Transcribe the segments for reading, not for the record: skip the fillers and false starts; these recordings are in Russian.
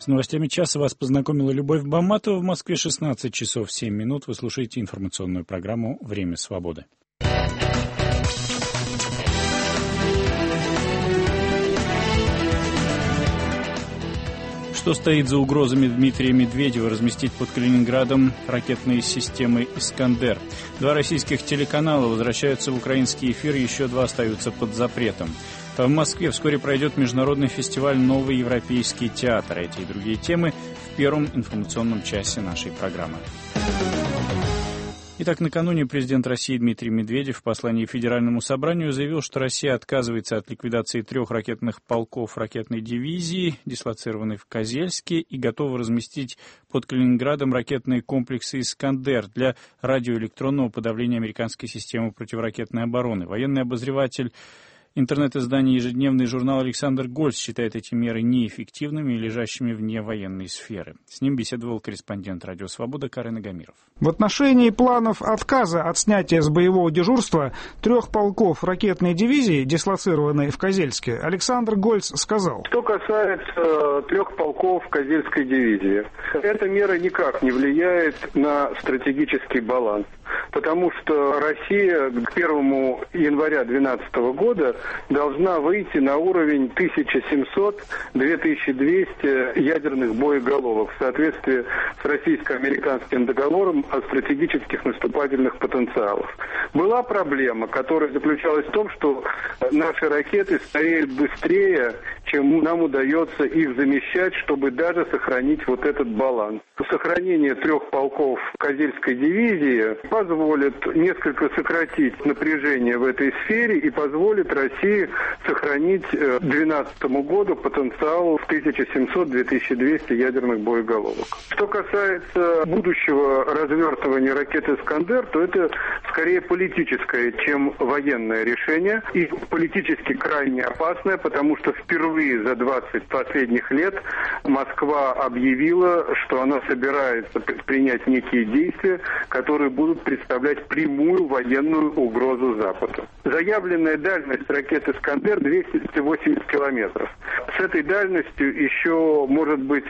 С новостями часа вас познакомила Любовь Баматова. В Москве 16 часов 7 минут. Вы слушаете информационную программу «Время свободы». Что стоит за угрозами Дмитрия Медведева разместить под Калининградом ракетные системы «Искандер»? 2 российских телеканала возвращаются в украинский эфир, еще 2 остаются под запретом. В Москве вскоре пройдет международный фестиваль «Новый европейский театр». Эти и другие темы в первом информационном часе нашей программы. Итак, накануне президент России Дмитрий Медведев в послании Федеральному собранию заявил, что Россия отказывается от ликвидации 3 ракетных полков ракетной дивизии, дислоцированной в Козельске, и готова разместить под Калининградом ракетные комплексы «Искандер» для радиоэлектронного подавления американской системы противоракетной обороны. Военный обозреватель интернет-издание «Ежедневный журнал» Александр Гольц считает эти меры неэффективными и лежащими вне военной сферы. С ним беседовал корреспондент «Радио Свобода» Карен Агамиров. В отношении планов отказа от снятия с боевого дежурства 3 полков ракетной дивизии, дислоцированной в Козельске, Александр Гольц сказал: Что касается 3 полков Козельской дивизии, эта мера никак не влияет на стратегический баланс, потому что Россия к 1 января 2012 года должна выйти на уровень 1700-2200 ядерных боеголовок в соответствии с российско-американским договором о стратегических наступательных потенциалах. Была проблема, которая заключалась в том, что наши ракеты стареют быстрее, чем нам удается их замещать, чтобы даже сохранить вот этот баланс. Сохранение 3 полков Козельской дивизии позволит несколько сократить напряжение в этой сфере и позволит России сохранить к 2012 году потенциал в 1700-2200 ядерных боеголовок. Что касается будущего развертывания ракет «Искандер», то это скорее политическое, чем военное решение, и политически крайне опасное, потому что впервые за 20 последних лет Москва объявила, что она собирается предпринять некие действия, которые будут представлять прямую военную угрозу Западу. Заявленная дальность ракет «Искандер» 280 километров. С этой дальностью еще, может быть,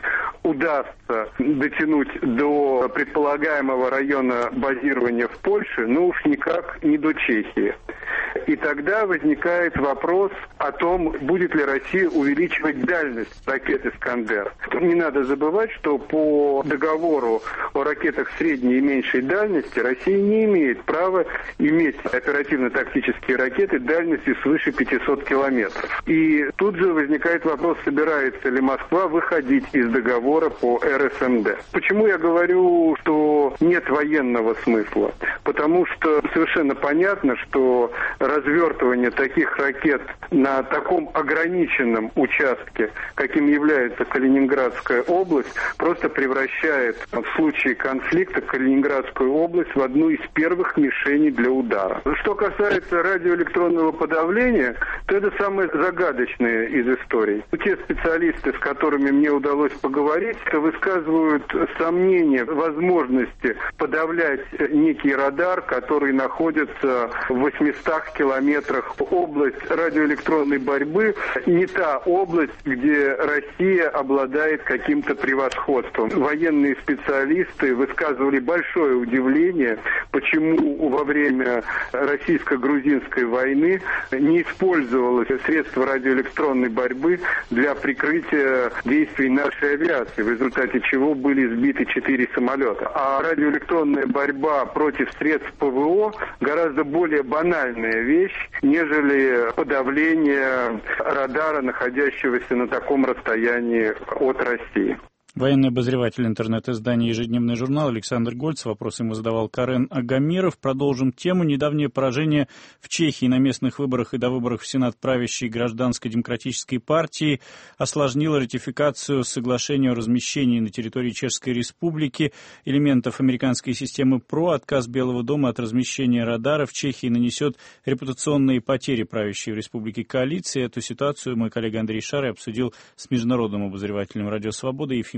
удастся дотянуть до предполагаемого района базирования в Польше, но уж никак не до Чехии. И тогда возникает вопрос о том, будет ли Россия увеличивать дальность ракет «Искандер». Не надо забывать, что по договору о ракетах средней и меньшей дальности Россия не имеет права иметь оперативно-тактические ракеты дальностью свыше 500 километров. И тут же возникает вопрос, собирается ли Москва выходить из договора по РСМД. Почему я говорю, что нет военного смысла? Потому что совершенно понятно, что развертывание таких ракет на таком ограниченном участке, каким является Калининградская область, просто превращает в случае конфликта Калининградскую область в одну из первых мишеней для удара. Что касается радиоэлектронного подавления, то это самое загадочное из историй. Те специалисты, с которыми мне удалось поговорить, высказывают сомнения в возможности подавлять некий радар, который находится в 800 километрах. Область радиоэлектронной борьбы не та область, где Россия обладает каким-то превосходством. Военные специалисты высказывали большое удивление, почему во время российско-грузинской войны не использовалось средство радиоэлектронной борьбы для прикрытия действий нашей авиации, в результате чего были сбиты 4 самолета. А радиоэлектронная борьба против средств ПВО гораздо более банальная вещь, нежели подавление радара, находящегося на таком расстоянии от России. Военный обозреватель интернет-издания «Ежедневный журнал» Александр Гольц. Вопрос ему задавал Карен Агамиров. Продолжим тему. Недавнее поражение в Чехии на местных выборах и довыборах в Сенат правящей гражданско-демократической партии осложнило ратификацию соглашения о размещении на территории Чешской Республики элементов американской системы ПРО. Отказ Белого дома от размещения радара в Чехии нанесет репутационные потери правящей в республике коалиции. Эту ситуацию мой коллега Андрей Шарый обсудил с международным обозревателем «Радио Свобода» Ефимом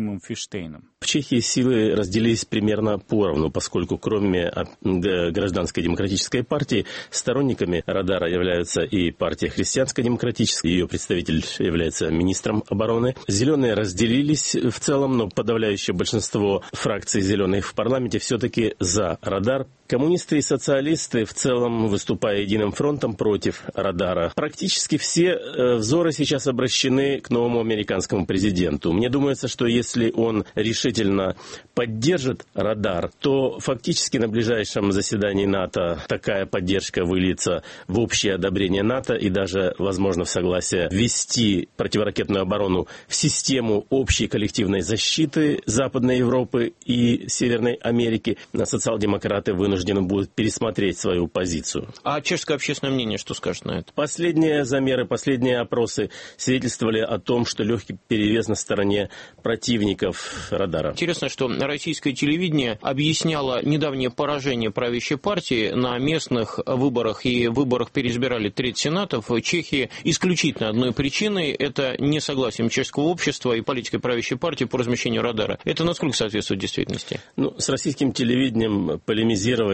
Ефимом Фиштейном. В Чехии силы разделились примерно поровну, поскольку кроме Гражданской демократической партии сторонниками радара являются и партия Христианско-демократическая, ее представитель является министром обороны. Зеленые разделились в целом, но подавляющее большинство фракций зеленых в парламенте все-таки за радар. Коммунисты и социалисты в целом, выступая единым фронтом против радара. Практически все взоры сейчас обращены к новому американскому президенту. Мне думается, что если он решительно поддержит радар, то фактически на ближайшем заседании НАТО такая поддержка выльется в общее одобрение НАТО и даже, возможно, в согласие ввести противоракетную оборону в систему общей коллективной защиты Западной Европы и Северной Америки. Социал-демократы вынуждены будут пересмотреть свою позицию. А чешское общественное мнение что скажет на это? Последние замеры, последние опросы свидетельствовали о том, что легкий перевес на стороне противников радара. Интересно, что российское телевидение объясняло недавнее поражение правящей партии на местных выборах и выборах переизбирали треть сенатов в Чехии исключительно одной причиной – это несогласием чешского общества и политикой правящей партии по размещению радара. Это насколько соответствует действительности? С российским телевидением полемизировать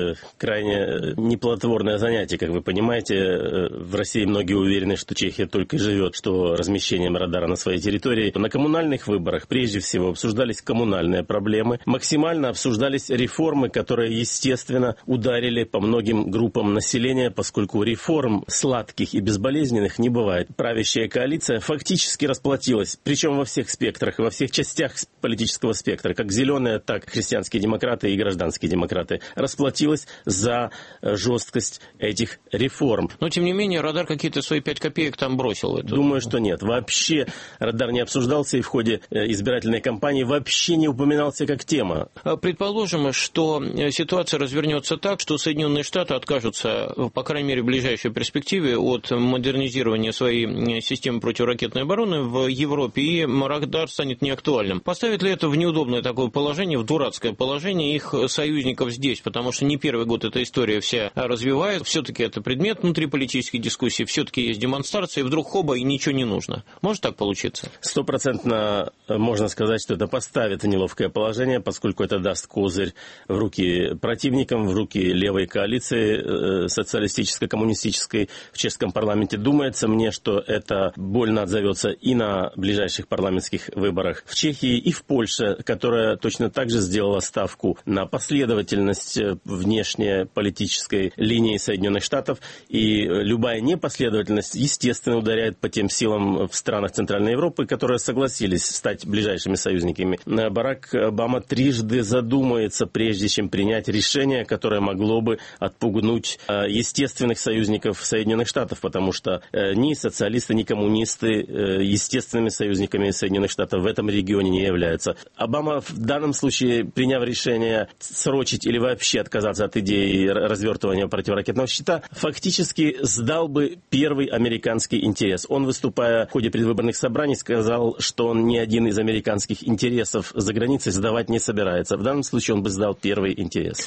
крайне неплодотворное занятие, как вы понимаете. В России многие уверены, что Чехия только и живет, что размещением радара на своей территории. На коммунальных выборах прежде всего обсуждались коммунальные проблемы, максимально обсуждались реформы, которые, естественно, ударили по многим группам населения, поскольку реформ сладких и безболезненных не бывает. Правящая коалиция фактически расплатилась, причем во всех спектрах, во всех частях политического спектра, как зеленые, так и христианские демократы и гражданские демократы, расплатилась за жесткость этих реформ. Но, тем не менее, радар какие-то свои 5 копеек там бросил. Думаю, что нет. Вообще радар не обсуждался и в ходе избирательной кампании вообще не упоминался как тема. Предположим, что ситуация развернется так, что Соединенные Штаты откажутся, по крайней мере, в ближайшей перспективе, от модернизирования своей системы противоракетной обороны в Европе, и радар станет неактуальным. Поставит ли это в неудобное такое положение, в дурацкое положение их союзников здесь? Потому что не первый год эта история вся развивает. Все-таки это предмет внутриполитической дискуссии, все-таки есть демонстрации, вдруг хоба и ничего не нужно. Может так получиться? 100% можно сказать, что это поставит в неловкое положение, поскольку это даст козырь в руки противникам, в руки левой коалиции социалистической, коммунистической в чешском парламенте. Думается мне, что это больно отзовется и на ближайших парламентских выборах в Чехии и в Польше, которая точно так же сделала ставку на последовательность внешнеполитической линии Соединенных Штатов, и любая непоследовательность, естественно, ударяет по тем силам в странах Центральной Европы, которые согласились стать ближайшими союзниками. Барак Обама трижды задумается, прежде чем принять решение, которое могло бы отпугнуть естественных союзников Соединенных Штатов, потому что ни социалисты, ни коммунисты естественными союзниками Соединенных Штатов в этом регионе не являются. Обама в данном случае, приняв решение срочить или вообще отказаться от идеи развертывания противоракетного щита, фактически сдал бы первый американский интерес. Он, выступая в ходе предвыборных собраний, сказал, что он ни один из американских интересов за границей сдавать не собирается. В данном случае он бы сдал первый интерес.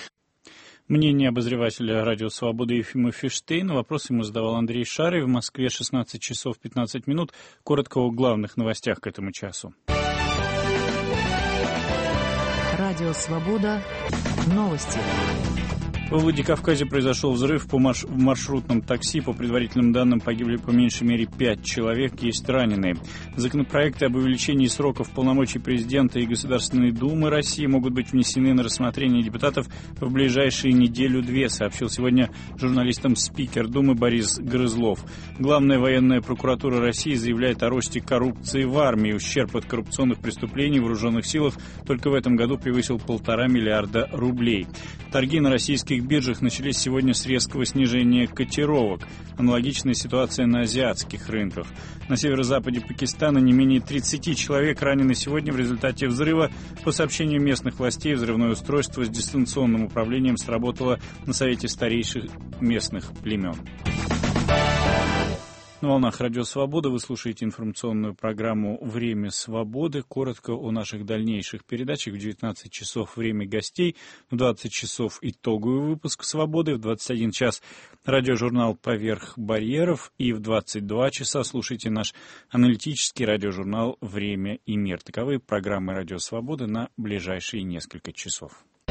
Мнение обозревателя «Радио Свобода» Ефима Фиштейна. Вопрос ему задавал Андрей Шарый. В Москве 16 часов 15 минут. Коротко о главных новостях к этому часу. Радио Свобода. Новости. В Владикавказе произошел взрыв в маршрутном такси. По предварительным данным, погибли по меньшей мере 5 человек, есть раненые. Законопроекты об увеличении сроков полномочий президента и Государственной Думы России могут быть внесены на рассмотрение депутатов в ближайшие неделю-две, сообщил сегодня журналистам спикер Думы Борис Грызлов. Главная военная прокуратура России заявляет о росте коррупции в армии. Ущерб от коррупционных преступлений в вооруженных силах только в этом году превысил 1,5 миллиарда рублей. Торги на российских биржах начались сегодня с резкого снижения котировок. Аналогичная ситуация на азиатских рынках. На северо-западе Пакистана не менее 30 человек ранены сегодня в результате взрыва. По сообщению местных властей, взрывное устройство с дистанционным управлением сработало на совете старейших местных племен. На волнах Радио Свобода вы слушаете информационную программу «Время свободы». Коротко о наших дальнейших передачах. В 19 часов время гостей, в 20 часов итоговый выпуск «Свободы», в 21 час радиожурнал «Поверх барьеров» и в 22 часа слушайте наш аналитический радиожурнал «Время и мир». Таковы программы Радио Свободы на ближайшие несколько часов.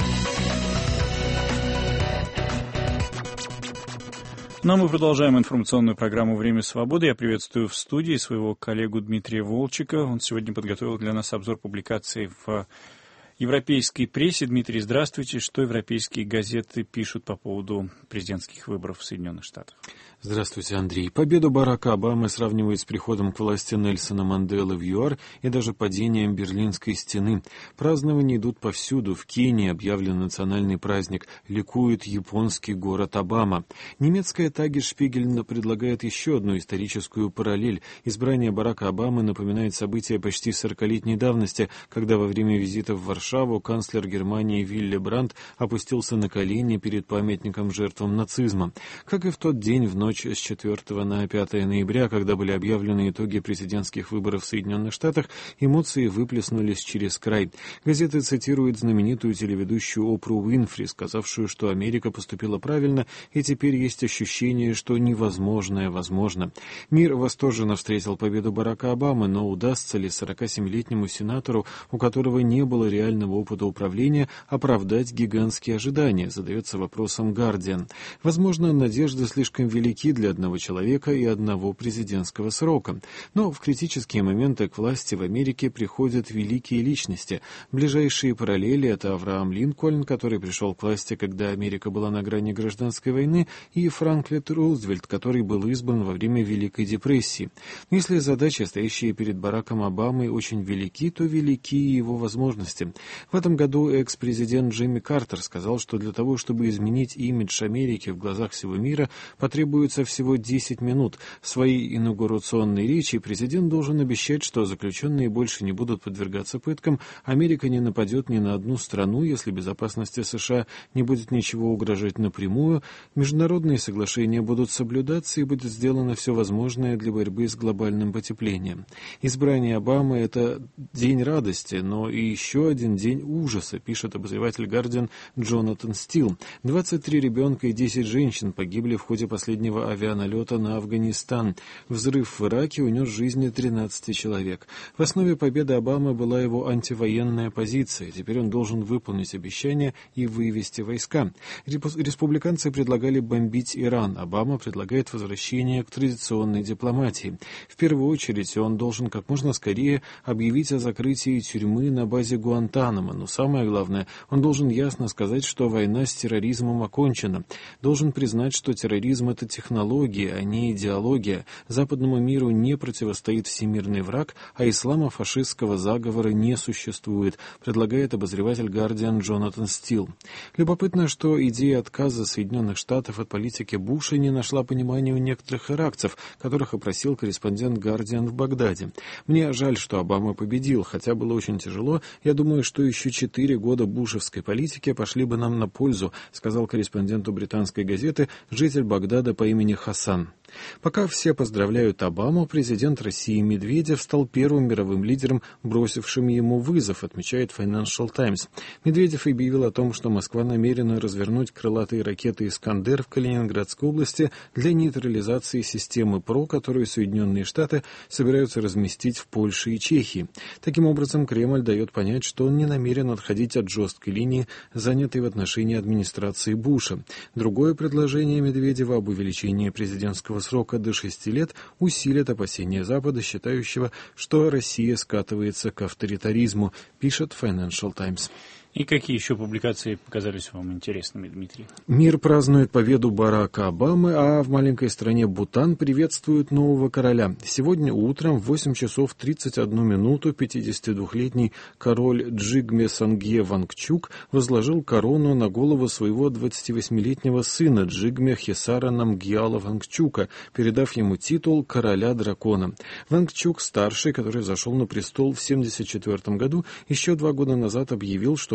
Но мы продолжаем информационную программу «Время свободы». Я приветствую в студии своего коллегу Дмитрия Волчика. Он сегодня подготовил для нас обзор публикаций в европейской прессе. Дмитрий, здравствуйте. Что европейские газеты пишут по поводу президентских выборов в Соединенных Штатах? Здравствуйте, Андрей. Победу Барака Обамы сравнивают с приходом к власти Нельсона Манделы в ЮАР и даже падением Берлинской стены. Празднования идут повсюду. В Кении объявлен национальный праздник. Ликует японский город Обама. Немецкая Тагешпигель предлагает еще одну историческую параллель. Избрание Барака Обамы напоминает события почти 40-летней давности, когда во время визита в Варшаву канцлер Германии Вилли Брандт опустился на колени перед памятником жертвам нацизма. Как и в тот день, в ночь с 4 на 5 ноября, когда были объявлены итоги президентских выборов в Соединенных Штатах, эмоции выплеснулись через край. Газеты цитируют знаменитую телеведущую Опру Уинфри, сказавшую, что Америка поступила правильно, и теперь есть ощущение, что невозможное возможно. Мир восторженно встретил победу Барака Обамы, но удастся ли 47-летнему сенатору, у которого не было реального опыта управления, оправдать гигантские ожидания, задается вопросом «Гардиан». Возможно, надежды слишком велики для одного человека и одного президентского срока. Но в критические моменты к власти в Америке приходят великие личности. Ближайшие параллели — это Авраам Линкольн, который пришел к власти, когда Америка была на грани гражданской войны, и Франклин Рузвельт, который был избран во время Великой депрессии. Но если задачи, стоящие перед Бараком Обамой, очень велики, то велики и его возможности. В этом году экс-президент Джимми Картер сказал, что для того, чтобы изменить имидж Америки в глазах всего мира, потребуется всего 10 минут. В своей инаугурационной речи президент должен обещать, что заключенные больше не будут подвергаться пыткам, Америка не нападет ни на одну страну, если безопасности США не будет ничего угрожать напрямую, международные соглашения будут соблюдаться и будет сделано все возможное для борьбы с глобальным потеплением. Избрание Обамы — это день радости, но и еще один день ужаса, пишет обозреватель «Гардиан» Джонатан Стил. 23 ребенка и 10 женщин погибли в ходе последнего авианалета на Афганистан. Взрыв в Ираке унес жизни 13 человек. В основе победы Обамы была его антивоенная позиция. Теперь он должен выполнить обещание и вывести войска. Республиканцы предлагали бомбить Иран. Обама предлагает возвращение к традиционной дипломатии. В первую очередь он должен как можно скорее объявить о закрытии тюрьмы на базе Гуантанамо. Но самое главное, он должен ясно сказать, что война с терроризмом окончена. Должен признать, что терроризм — это технология, а не идеология. Западному миру не противостоит всемирный враг, а исламо-фашистского заговора не существует, предлагает обозреватель «Гардиан» Джонатан Стил. Любопытно, что идея отказа Соединенных Штатов от политики Буша не нашла понимания у некоторых иракцев, которых опросил корреспондент «Гардиан» в Багдаде. Мне жаль, что Обама победил, хотя было очень тяжело. Я думаю, что еще 4 года бушевской политики пошли бы нам на пользу, сказал корреспонденту британской газеты житель Багдада по имени Хасан. Пока все поздравляют Обаму, президент России Медведев стал первым мировым лидером, бросившим ему вызов, отмечает Financial Times. Медведев объявил о том, что Москва намерена развернуть крылатые ракеты «Искандер» в Калининградской области для нейтрализации системы ПРО, которую Соединенные Штаты собираются разместить в Польше и Чехии. Таким образом, Кремль дает понять, что он не намерен отходить от жесткой линии, занятой в отношении администрации Буша. Другое предложение Медведева об увеличении президентского срока до 6 лет усилит опасения Запада, считающего, что Россия скатывается к авторитаризму, пишет Financial Times. И какие еще публикации показались вам интересными, Дмитрий? Мир празднует победу Барака Обамы, а в маленькой стране Бутан приветствуют нового короля. Сегодня утром в 8 часов 31 минуту 52-летний король Джигме Сангье Вангчук возложил корону на голову своего 28-летнего сына Джигме Хесара Намгьяла Вангчука, передав ему титул короля дракона. Вангчук-старший, который взошел на престол в 1974 году, еще 2 года назад объявил, что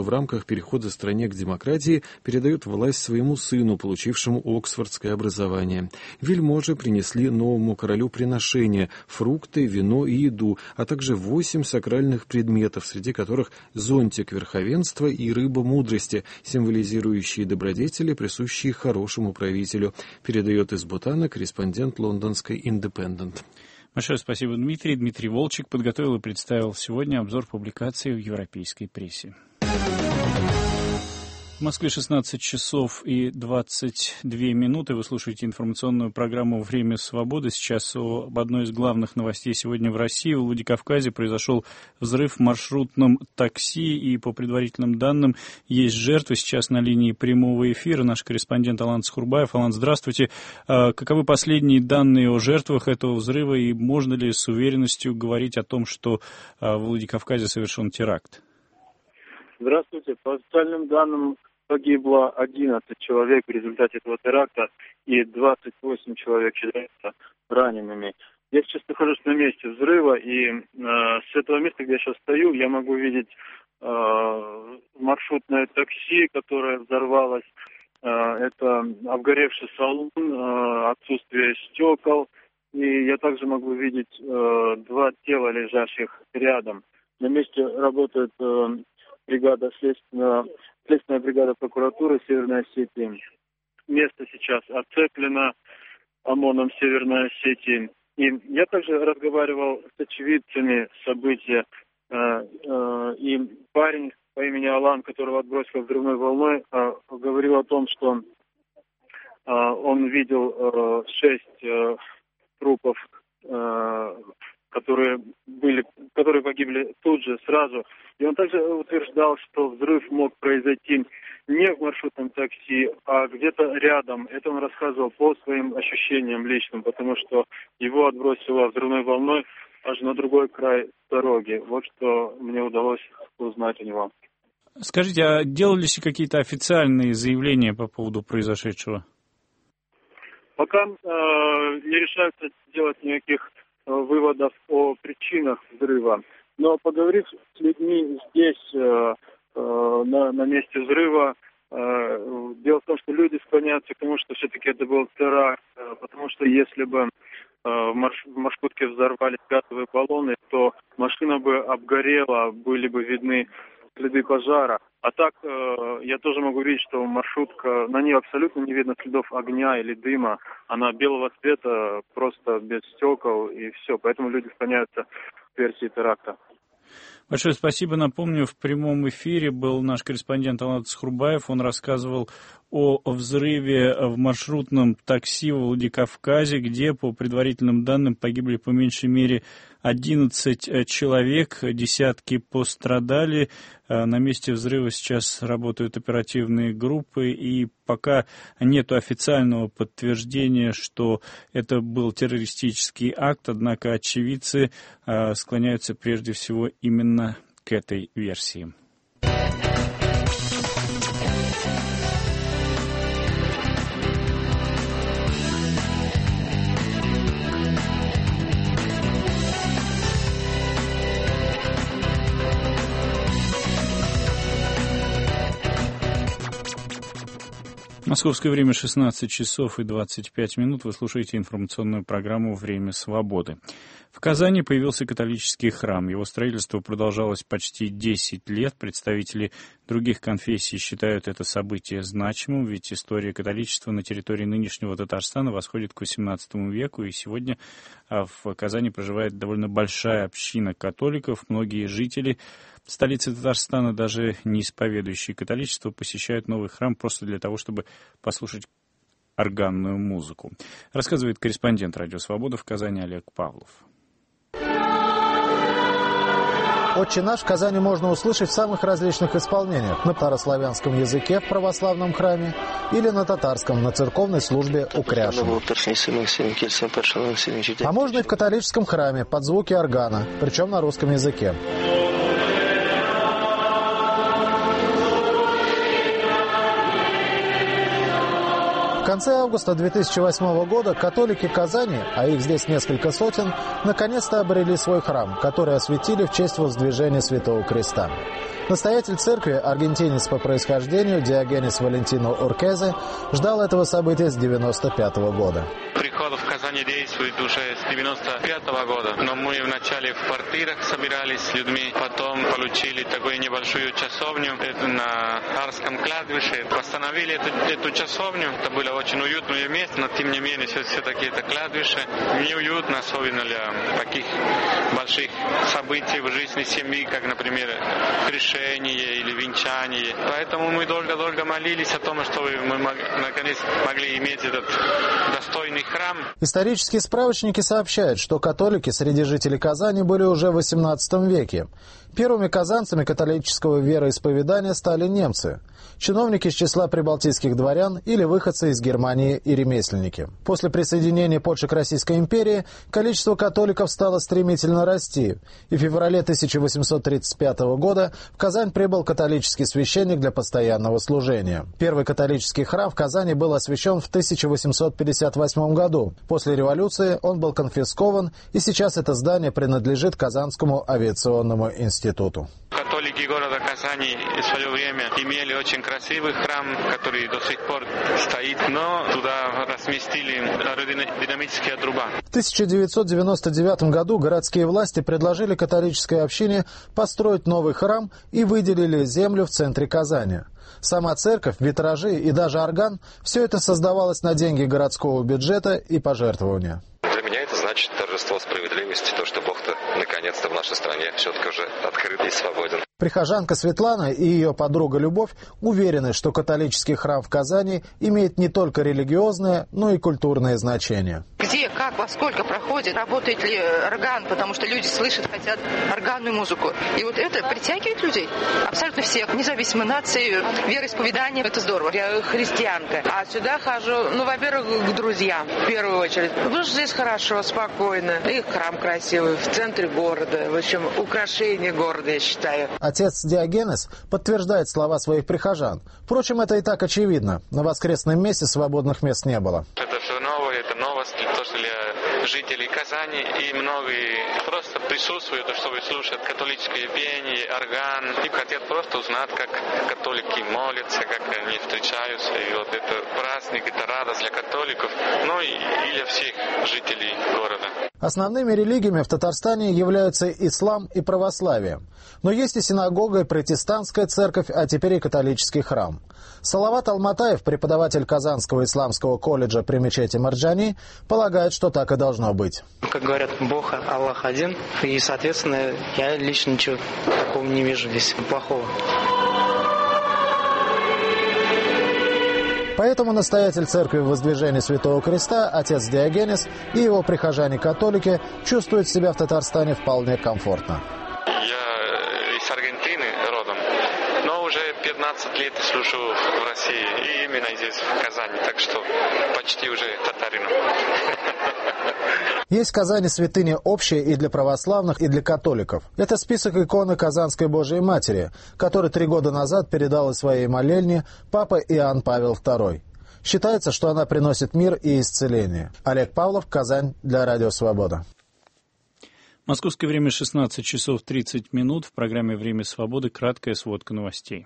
в рамках перехода стране к демократии передает власть своему сыну, получившему оксфордское образование. Вельможи принесли новому королю приношения – фрукты, вино и еду, а также 8 сакральных предметов, среди которых зонтик верховенства и рыба мудрости, символизирующие добродетели, присущие хорошему правителю, передает из Бутана корреспондент лондонской «Индепендент». Большое спасибо, Дмитрий. Дмитрий Волчек подготовил и представил сегодня обзор публикаций в европейской прессе. В Москве 16 часов и 22 минуты. Вы слушаете информационную программу «Время свободы». Сейчас об одной из главных новостей сегодня в России. В Владикавказе произошел взрыв в маршрутном такси, и по предварительным данным есть жертвы. Сейчас на линии прямого эфира наш корреспондент Алан Схурбаев. Алан, здравствуйте. Каковы последние данные о жертвах этого взрыва, и можно ли с уверенностью говорить о том, что в Владикавказе совершен теракт? Здравствуйте. По официальным данным, погибло 11 человек в результате этого теракта, и 28 человек считаются ранеными. Я сейчас нахожусь на месте взрыва, и с этого места, где я сейчас стою, я могу видеть маршрутное такси, которое взорвалось. Это обгоревший салон, отсутствие стекол, и я также могу видеть 2 тела, лежащих рядом. На месте работает бригада следственная бригада прокуратуры Северной Осетии. Место сейчас оцеплено ОМОНом Северной Осетии. И я также разговаривал с очевидцами события. И парень по имени Алан, которого отбросило взрывной волной, говорил о том, что он видел 6 трупов, которые погибли тут же, сразу. И он также утверждал, что взрыв мог произойти не в маршрутном такси, а где-то рядом. Это он рассказывал по своим ощущениям личным, потому что его отбросило взрывной волной аж на другой край дороги. Вот что мне удалось узнать у него. Скажите, а делались какие-то официальные заявления по поводу произошедшего? Пока не решаются делать никаких выводов о причинах взрыва. Но поговорив с людьми здесь, на месте взрыва, дело в том, что люди склоняются к тому, что все-таки это был теракт, потому что если бы в маршрутке взорвались газовые баллоны, то машина бы обгорела, были бы видны следы пожара. А так я тоже могу видеть, что маршрутка, на ней абсолютно не видно следов огня или дыма. Она белого цвета, просто без стекол и все. Поэтому люди склоняются к версии теракта. Большое спасибо. Напомню, в прямом эфире был наш корреспондент Алан Схурбаев. Он рассказывал о взрыве в маршрутном такси в Владикавказе, где, по предварительным данным, погибли по меньшей мере 11 человек, десятки пострадали. На месте взрыва сейчас работают оперативные группы, и пока нет официального подтверждения, что это был террористический акт, однако очевидцы склоняются прежде всего именно к этой версии. Московское время 16 часов и 25 минут. Вы слушаете информационную программу «Время свободы». В Казани появился католический храм. Его строительство продолжалось почти 10 лет. Представители других конфессий считают это событие значимым, ведь история католичества на территории нынешнего Татарстана восходит к XVIII веку, и сегодня в Казани проживает довольно большая община католиков. Многие жители столицы Татарстана, даже не исповедующие католичество, посещают новый храм просто для того, чтобы послушать органную музыку. Рассказывает корреспондент «Радио Свобода» в Казани Олег Павлов. «Отче наш» в Казани можно услышать в самых различных исполнениях. На старославянском языке в православном храме или на татарском на церковной службе у Кряшина. А можно и в католическом храме под звуки органа, причем на русском языке. В конце августа 2008 года католики Казани, а их здесь несколько сотен, наконец-то обрели свой храм, который осветили в честь воздвижения Святого Креста. Настоятель церкви, аргентинец по происхождению Диогенес Валентино Уркезе, ждал этого события с 1995 года. Приход в Казани действует уже с 1995 года, но мы вначале в квартирах собирались с людьми, потом получили такую небольшую часовню на Арском кладбище, восстановили эту часовню, это было очень уютное место, но тем не менее все-таки это кладбище неуютно, особенно для таких больших событий в жизни семьи, как, например, крещение или венчание. Поэтому мы долго-долго молились о том, чтобы мы наконец могли иметь этот достойный храм. Исторические справочники сообщают, что католики среди жителей Казани были уже в XVIII веке. Первыми казанцами католического вероисповедания стали немцы, чиновники из числа прибалтийских дворян или выходцы из Германии и ремесленники. После присоединения Польши к Российской империи количество католиков стало стремительно расти, и в феврале 1835 года в Казань прибыл католический священник для постоянного служения. Первый католический храм в Казани был освящен в 1858 году. После революции он был конфискован, и сейчас это здание принадлежит Казанскому авиационному институту. Католики города Казани в свое время имели очень красивый храм, который до сих пор стоит, но туда разместили аэродинамические труба. В 1999 году городские власти предложили католической общине построить новый храм и выделили землю в центре Казани. Сама церковь, витражи и даже орган – все это создавалось на деньги городского бюджета и пожертвования. Для меня это значит торжество справедливости, то, что Бог-то наконец-то в нашей стране все-таки уже открыт и свободен. Прихожанка Светлана и ее подруга Любовь уверены, что католический храм в Казани имеет не только религиозное, но и культурное значение. Где, как, во сколько проходит, работает ли орган, потому что люди слышат, хотят органную музыку. И вот это притягивает людей, абсолютно всех, независимо нации, вероисповедания. Это здорово. Я христианка, а сюда хожу, во-первых, к друзьям, в первую очередь. Потому что здесь хорошо, спокойно, и храм красивый, в центре города, в общем, украшение города, я считаю. Отец Диогенес подтверждает слова своих прихожан. Впрочем, это и так очевидно. На воскресном месте свободных мест не было. Это все новое, это новость, то, что для жителей Казани, и многие просто присутствуют, чтобы слушать католическое пение, орган, и хотят просто узнать, как католики молятся, как они встречаются, и вот это праздник, это радость для католиков, ну и для всех жителей города. Основными религиями в Татарстане являются ислам и православие. Но есть и синагога, и протестантская церковь, а теперь и католический храм. Салават Алматаев, преподаватель Казанского исламского колледжа при мечети Марджани, полагает, что так и должно быть. Как говорят, Бог, Аллах один, и, соответственно, я лично ничего такого не вижу здесь плохого. Поэтому настоятель церкви Воздвижения Святого Креста, отец Диогенес и его прихожане-католики чувствуют себя в Татарстане вполне комфортно. Я из Аргентины родом, но уже 15 лет служу в России, и именно здесь, в Казани, так что почти уже татарин. Есть в Казани святыня общая и для православных, и для католиков. Это список иконы Казанской Божией Матери, который 3 года назад передал из своей молельни папа Иоанн Павел II. Считается, что она приносит мир и исцеление. Олег Павлов, Казань, для Радио Свобода. Московское время 16 часов 30 минут. В программе «Время свободы» краткая сводка новостей.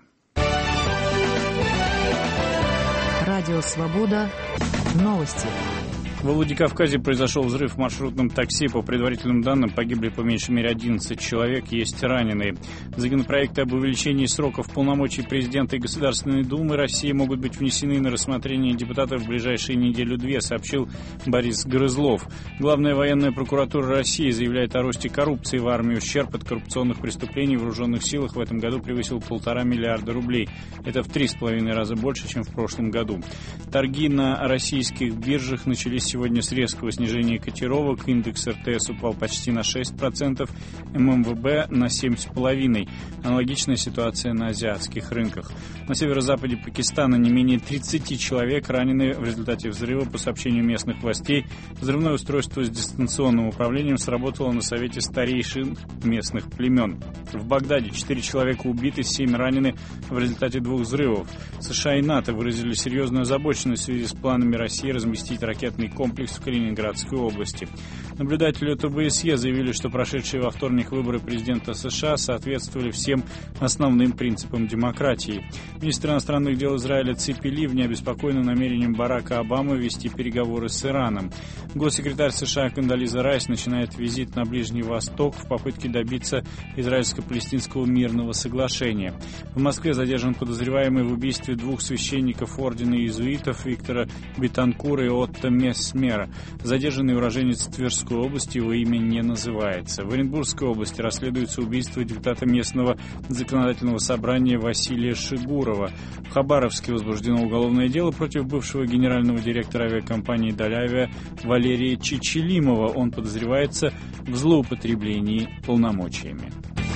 Радио Свобода. Новости. Во Владикавказе произошел взрыв в маршрутном такси. По предварительным данным, погибли по меньшей мере 11 человек, есть раненые. Законопроекты об увеличении сроков полномочий президента и Государственной Думы России могут быть внесены на рассмотрение депутатов в ближайшие неделю-две, сообщил Борис Грызлов. Главная военная прокуратура России заявляет о росте коррупции в армии. Ущерб от коррупционных преступлений в вооруженных силах в этом году превысил 1,5 миллиарда рублей. Это в 3,5 раза больше, чем в прошлом году. Торги на российских биржах начались сегодня с резкого снижения котировок. Индекс РТС упал почти на 6%, ММВБ на 7,5%. Аналогичная ситуация на азиатских рынках. На северо-западе Пакистана не менее 30 человек ранены в результате взрыва. По сообщению местных властей, взрывное устройство с дистанционным управлением сработало на совете старейшин местных племен. В Багдаде 4 человека убиты, 7 ранены в результате 2 взрывов. США и НАТО выразили серьезную озабоченность в связи с планами России разместить ракетный комплекс в Калининградской области. Наблюдатели от ОБСЕ заявили, что прошедшие во вторник выборы президента США соответствовали всем основным принципам демократии. Министр иностранных дел Израиля Ципи Ливни обеспокоен намерением Барака Обамы вести переговоры с Ираном. Госсекретарь США Кондолиза Райс начинает визит на Ближний Восток в попытке добиться израильско-палестинского мирного соглашения. В Москве задержан подозреваемый в убийстве 2 священников ордена иезуитов Виктора Бетанкура и Отто Месмера. Задержанный уроженец Тверской области, его имя не называется. В Оренбургской области расследуется убийство депутата местного законодательного собрания Василия Шигурова. В Хабаровске возбуждено уголовное дело против бывшего генерального директора авиакомпании «Далявиа» Валерия Чичилимова. Он подозревается в злоупотреблении полномочиями.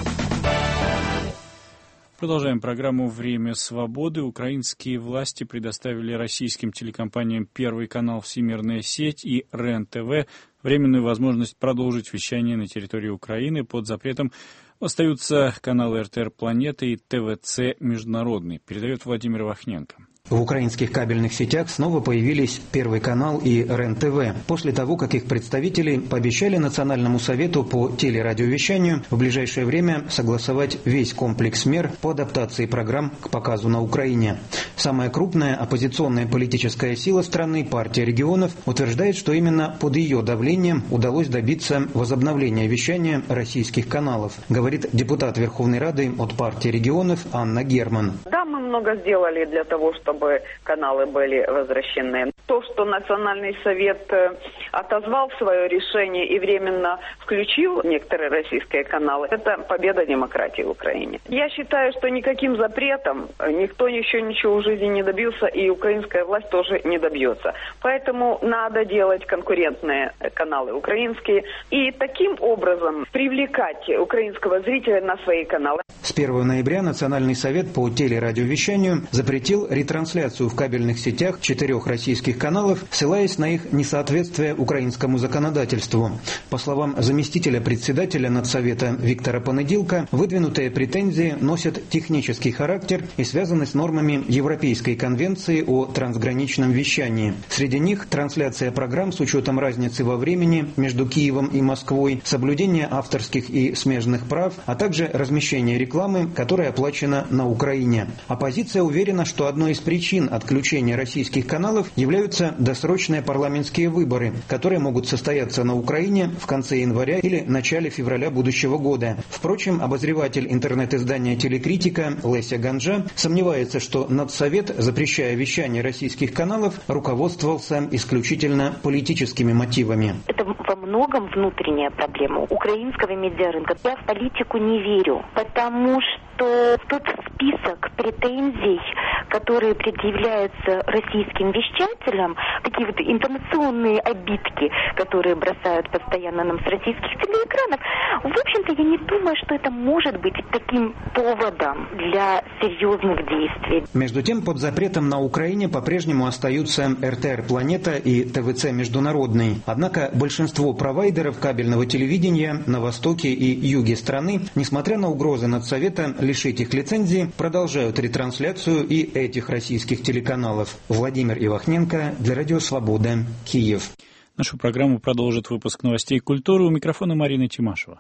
Продолжаем программу «Время свободы». Украинские власти предоставили российским телекомпаниям Первый канал «Всемирная сеть» и РЕН-ТВ временную возможность продолжить вещание на территории Украины. Под запретом остаются каналы РТР «Планета» и ТВЦ «Международный», передает Владимир Вахненко. В украинских кабельных сетях снова появились Первый канал и РЕН-ТВ, после того, как их представители пообещали Национальному совету по телерадиовещанию в ближайшее время согласовать весь комплекс мер по адаптации программ к показу на Украине. Самая крупная оппозиционная политическая сила страны, партия регионов, утверждает, что именно под ее давлением удалось добиться возобновления вещания российских каналов, говорит депутат Верховной Рады от партии регионов Анна Герман. Да, мы много сделали для того, чтобы каналы были возвращены. То, что Национальный совет отозвал свое решение и временно включил некоторые российские каналы, это победа демократии в Украине. Я считаю, что никаким запретом никто еще ничего в жизни не добился, и украинская власть тоже не добьется. Поэтому надо делать конкурентные каналы украинские и таким образом привлекать украинского зрителя на свои каналы. С 1 ноября Национальный совет по телерадиовещанию запретил ретрансляцию в кабельных сетях 4 российских каналов, ссылаясь на их несоответствие украинскому законодательству. По словам заместителя председателя Надсовета Виктора Понедилка, выдвинутые претензии носят технический характер и связаны с нормами Европейской конвенции о трансграничном вещании. Среди них трансляция программ с учетом разницы во времени между Киевом и Москвой, соблюдение авторских и смежных прав, а также размещение рекламы, которая оплачена на Украине. Оппозиция уверена, что одной из причин отключения российских каналов являются досрочные парламентские выборы, которые могут состояться на Украине в конце января или начале февраля будущего года. Впрочем, обозреватель интернет-издания «Телекритика» Леся Ганжа сомневается, что Надсовет, запрещая вещание российских каналов, руководствовался исключительно политическими мотивами. Это во многом внутренняя проблема украинского медиарынка. Я в политику не верю, потому что тот список претензий, которые предъявляются российским вещателям, такие вот информационные обидки, которые бросают постоянно нам с российских телеэкранов, в общем-то, я не думаю, что это может быть таким поводом для серьезных действий. Между тем, под запретом на Украине по-прежнему остаются РТР «Планета» и ТВЦ «Международный». Однако большинство провайдеров кабельного телевидения на востоке и юге страны, несмотря на угрозы Надсовета лишить их лицензии, продолжают ретрансляцию и этих российских телеканалов. Владимир Ивахненко для Радио Свобода, Киев. Нашу программу продолжит выпуск новостей культуры. У микрофона Марина Тимашева.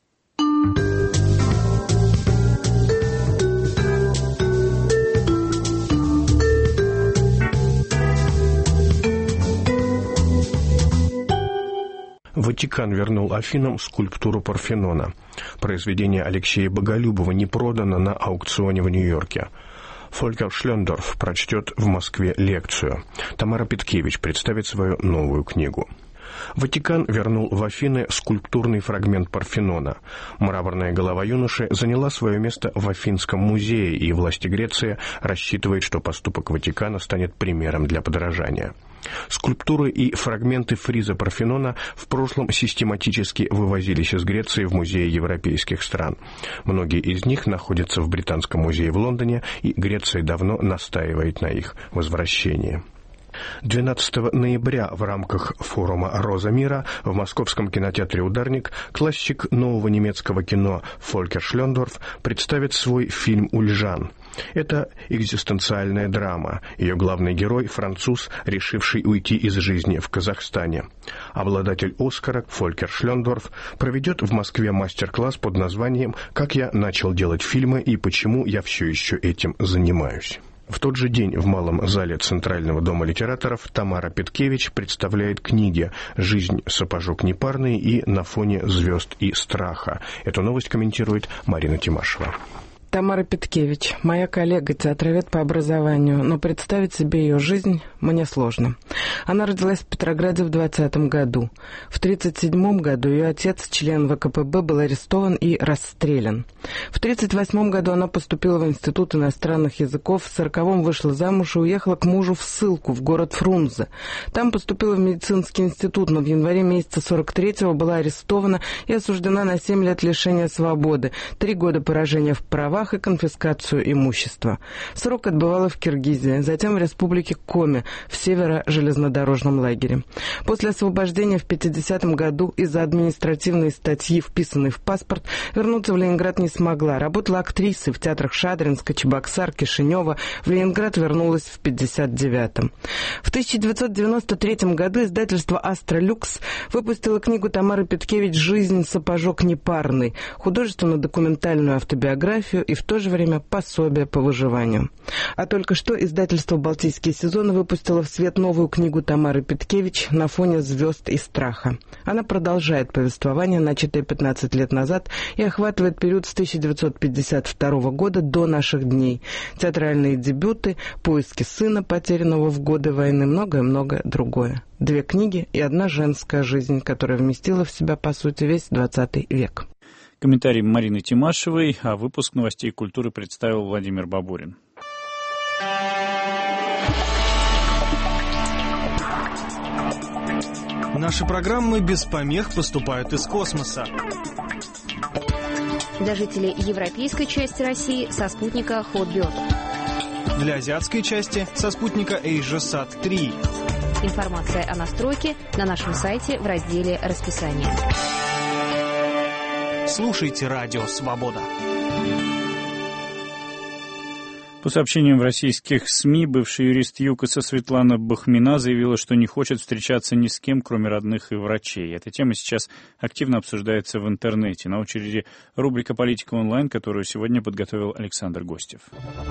Ватикан вернул Афинам скульптуру Парфенона. Произведение Алексея Боголюбова не продано на аукционе в Нью-Йорке. Фолькер Шлендорф прочтет в Москве лекцию. Тамара Петкевич представит свою новую книгу. Ватикан вернул в Афины скульптурный фрагмент Парфенона. Мраморная голова юноши заняла свое место в Афинском музее, и власти Греции рассчитывают, что поступок Ватикана станет примером для подражания. Скульптуры и фрагменты фриза Парфенона в прошлом систематически вывозились из Греции в музеи европейских стран. Многие из них находятся в Британском музее в Лондоне, и Греция давно настаивает на их возвращении. 12 ноября в рамках форума «Роза мира» в московском кинотеатре «Ударник» классик нового немецкого кино Фолькер Шлендорф представит свой фильм «Ульжан». Это экзистенциальная драма. Ее главный герой – француз, решивший уйти из жизни в Казахстане. Обладатель «Оскара» Фолькер Шлендорф проведет в Москве мастер-класс под названием «Как я начал делать фильмы и почему я все еще этим занимаюсь». В тот же день в Малом зале Центрального дома литераторов Тамара Петкевич представляет книги «Жизнь. Сапожок непарный» и «На фоне звезд и страха». Эту новость комментирует Марина Тимашева. Тамара Петкевич, моя коллега, театровед по образованию, но представить себе ее жизнь мне сложно. Она родилась в Петрограде в 20-м году. В 1937 году ее отец, член ВКПБ, был арестован и расстрелян. В 1938 году она поступила в Институт иностранных языков, в 1940-м вышла замуж и уехала к мужу в ссылку в город Фрунзе. Там поступила в медицинский институт, но в январе месяца 1943-го была арестована и осуждена на 7 лет лишения свободы, 3 года поражения в правах и конфискацию имущества. Срок отбывала в Киргизии, затем в республике Коми, в северо-железнодорожном лагере. После освобождения в 1950 году из-за административной статьи, вписанной в паспорт, вернуться в Ленинград не смогла. Работала актрисой в театрах Шадринска, Чебоксар, Кишинева. В Ленинград вернулась в 1959-м. В 1993 году издательство «Астра Люкс» выпустило книгу Тамары Петкевич «Жизнь. Сапожок непарный», художественно-документальную автобиографию и в то же время пособие по выживанию. А только что издательство «Балтийские сезоны» выпустило в свет новую книгу Тамары Петкевич «На фоне звезд и страха». Она продолжает повествование, начатое 15 лет назад, и охватывает период с 1952 года до наших дней. Театральные дебюты, поиски сына, потерянного в годы войны, многое-многое другое. 2 книги и 1 женская жизнь, которая вместила в себя, по сути, весь 20 век. Комментарий Марины Тимашевой, а выпуск новостей культуры представил Владимир Бабурин. Наши программы без помех поступают из космоса. Для жителей европейской части России со спутника Hotbird. Для азиатской части со спутника AsiaSat 3. Информация о настройке на нашем сайте в разделе «Расписание». Слушайте «Радио Свобода». По сообщениям в российских СМИ, бывший юрист ЮКОСа Светлана Бахмина заявила, что не хочет встречаться ни с кем, кроме родных и врачей. Эта тема сейчас активно обсуждается в интернете. На очереди рубрика «Политика онлайн», которую сегодня подготовил Александр Гостев.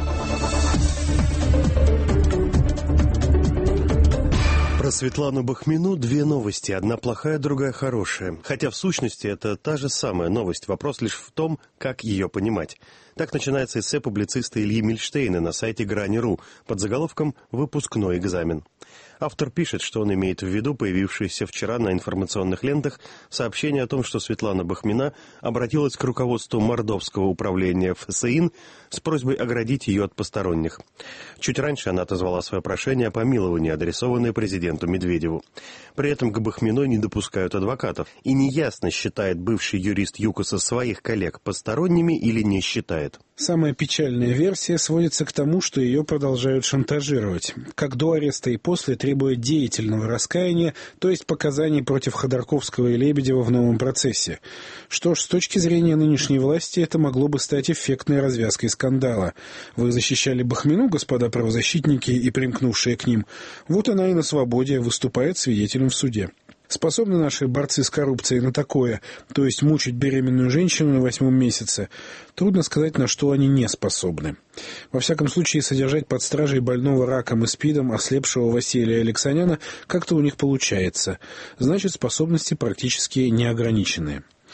Про Светлану Бахмину 2 новости. Одна плохая, другая хорошая. Хотя в сущности это та же самая новость. Вопрос лишь в том, как ее понимать. Так начинается эссе публициста Ильи Мильштейна на сайте Грани.ру под заголовком «Выпускной экзамен». Автор пишет, что он имеет в виду появившееся вчера на информационных лентах сообщение о том, что Светлана Бахмина обратилась к руководству Мордовского управления ФСИН с просьбой оградить ее от посторонних. Чуть раньше она отозвала свое прошение о помиловании, адресованное президенту Медведеву. При этом к Бахминой не допускают адвокатов. И неясно, считает бывший юрист ЮКОСа своих коллег посторонними или не считает. Самая печальная версия сводится к тому, что ее продолжают шантажировать. Как до ареста и после требует деятельного раскаяния, то есть показаний против Ходорковского и Лебедева в новом процессе. Что ж, с точки зрения нынешней власти, это могло бы стать эффектной развязкой скандала. Вы защищали Бахмину, господа правозащитники и примкнувшие к ним. Вот она и на свободе выступает свидетелем в суде. Способны наши борцы с коррупцией на такое, то есть мучить беременную женщину на 8-м месяце? Трудно сказать, на что они не способны. Во всяком случае, содержать под стражей больного раком и СПИДом ослепшего Василия Алексаняна как-то у них получается. Значит, способности практически неограниченные.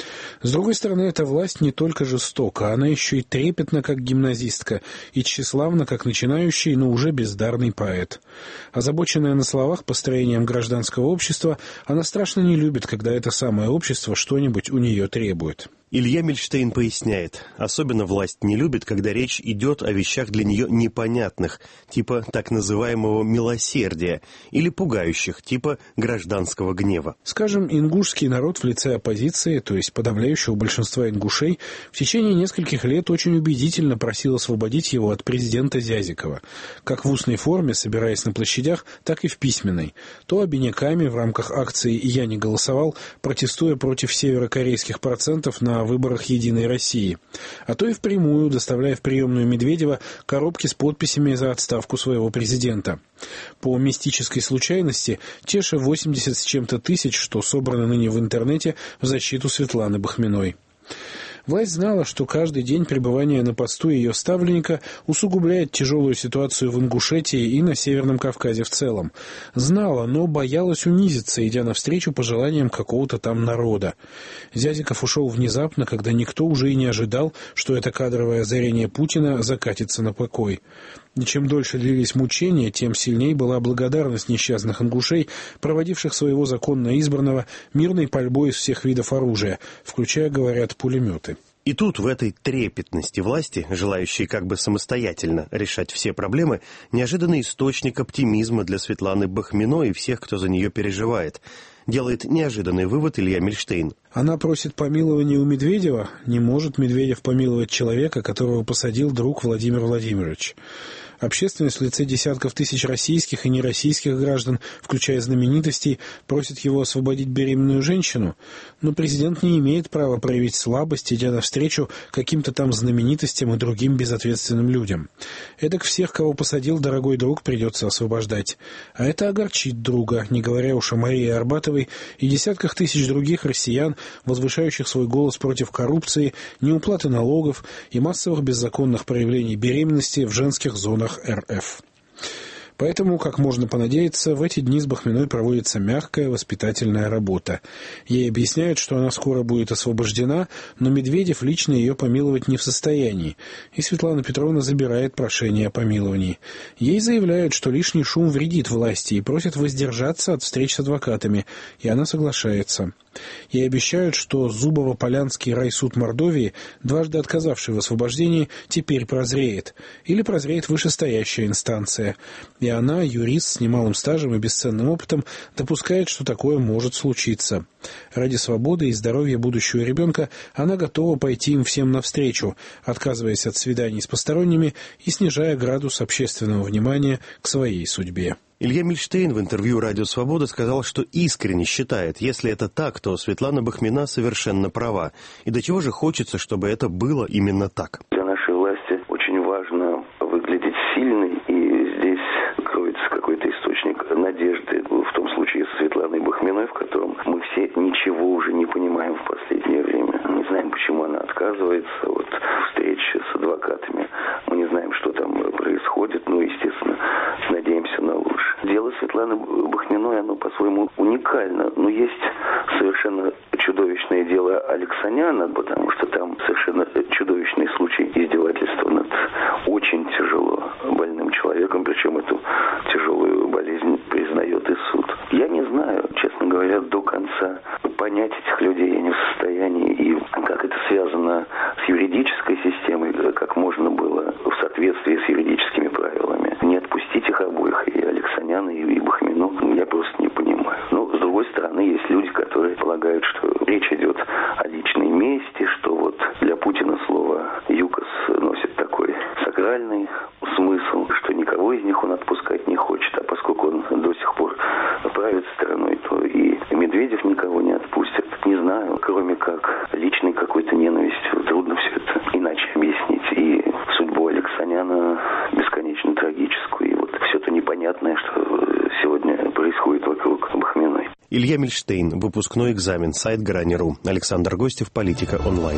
С другой стороны, эта власть не только жестока, она еще и трепетна, как гимназистка, и тщеславна, как начинающий, но уже бездарный поэт. Озабоченная на словах построением гражданского общества, она страшно не любит, когда это самое общество что-нибудь у нее требует. Илья Мильштейн поясняет, особенно власть не любит, когда речь идет о вещах для нее непонятных, типа так называемого милосердия, или пугающих, типа гражданского гнева. Скажем, ингушский народ в лице оппозиции, то есть подавляющего большинства ингушей, в течение нескольких лет очень убедительно просил освободить его от президента Зязикова, как в устной форме, собираясь на площадях, так и в письменной, то обиняками в рамках акции «Я не голосовал», протестуя против северокорейских процентов на выборах «Единой России», а то и впрямую доставляя в приемную Медведева коробки с подписями за отставку своего президента. По мистической случайности, те же 80 с чем-то тысяч, что собраны ныне в интернете в защиту Светланы Бахминой. Власть знала, что каждый день пребывания на посту ее ставленника усугубляет тяжелую ситуацию в Ингушетии и на Северном Кавказе в целом. Знала, но боялась унизиться, идя навстречу пожеланиям какого-то там народа. Зязиков ушел внезапно, когда никто уже и не ожидал, что это кадровое озарение Путина закатится на покой. И чем дольше длились мучения, тем сильней была благодарность несчастных ингушей, проводивших своего законно избранного мирной пальбой из всех видов оружия, включая, говорят, пулеметы. И тут, в этой трепетности власти, желающей как бы самостоятельно решать все проблемы, неожиданный источник оптимизма для Светланы Бахминой и всех, кто за нее переживает. Делает неожиданный вывод Илья Мильштейн. Она просит помилования у Медведева. Не может Медведев помиловать человека, которого посадил друг Владимир Владимирович. Общественность в лице десятков тысяч российских и нероссийских граждан, включая знаменитостей, просит его освободить беременную женщину. Но президент не имеет права проявить слабость, идя навстречу каким-то там знаменитостям и другим безответственным людям. Эдак всех, кого посадил дорогой друг, придется освобождать. А это огорчит друга, не говоря уж о Марии Арбатовой и десятках тысяч других россиян, возвышающих свой голос против коррупции, неуплаты налогов и массовых беззаконных проявлений беременности в женских зонах РФ. Поэтому, как можно понадеяться, в эти дни с Бахминой проводится мягкая воспитательная работа. Ей объясняют, что она скоро будет освобождена, но Медведев лично ее помиловать не в состоянии, и Светлана Петровна забирает прошение о помиловании. Ей заявляют, что лишний шум вредит власти, и просят воздержаться от встреч с адвокатами, и она соглашается. Ей обещают, что Зубово-Полянский райсуд Мордовии, дважды отказавший в освобождении, теперь прозреет. Или прозреет вышестоящая инстанция. И она, юрист с немалым стажем и бесценным опытом, допускает, что такое может случиться. Ради свободы и здоровья будущего ребенка она готова пойти им всем навстречу, отказываясь от свиданий с посторонними и снижая градус общественного внимания к своей судьбе. Илья Мильштейн в интервью «Радио Свобода» сказал, что искренне считает, если это так, то Светлана Бахмина совершенно права. И до чего же хочется, чтобы это было именно так. Для нашей власти очень важно выглядеть сильной, и здесь кроется какой-то источник надежды, в том случае с Светланой Бахминой, в котором мы все ничего уже не понимаем в последнее время. Мы не знаем, почему она отказывается от встречи с адвокатами. Мы не знаем, что там происходит, но, естественно, надеемся на лучшее. Дело Светланы Бахминой, оно по-своему уникально, но есть совершенно чудовищное дело Алексаняна, потому что там совершенно чудовищный случай издевательства над очень тяжело больным человеком, причем эту тяжелую болезнь признает и суд. Я не знаю, честно говоря, до конца понять этих людей я не в состоянии, и как это связано с юридической системой, как можно было в соответствии с юридическими правилами не отпустить их обоих, и Алексаняна, и Бахмину, я просто не понимаю. Но, с другой стороны, есть люди, которые полагают, что речь идет о личной мести, что вот для Путина слово «ЮКОС» носит такой сакральный смысл, что никого из них он отпускать не хочет, а поскольку он до сих пор правит страной, то и Медведев никого не отпустит. Не знаю, кроме как личной какой-то ненавистью, трудно все это иначе объяснить. И судьбу Алексаняна бесконечно трагическую, и вот все то непонятное, что сегодня происходит вокруг Бахминой. Илья Мильштейн, выпускной экзамен, сайт Грани.ру. Александр Гостев, Политика онлайн.